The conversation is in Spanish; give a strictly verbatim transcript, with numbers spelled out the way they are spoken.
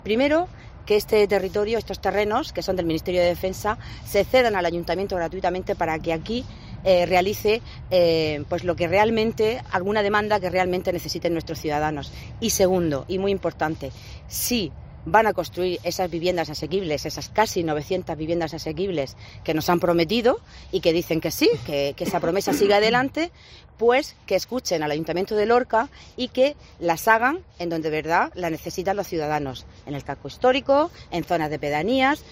Primero, que este territorio, estos terrenos, que son del Ministerio de Defensa, se cedan al Ayuntamiento gratuitamente para que aquí eh, realice eh, pues lo que realmente, alguna demanda que realmente necesiten nuestros ciudadanos. Y segundo, y muy importante, sí van a construir esas viviendas asequibles, esas casi novecientas viviendas asequibles que nos han prometido y que dicen que sí, que, que esa promesa siga adelante, pues que escuchen al Ayuntamiento de Lorca y que las hagan en donde de verdad la necesitan los ciudadanos, en el casco histórico, en zonas de pedanías.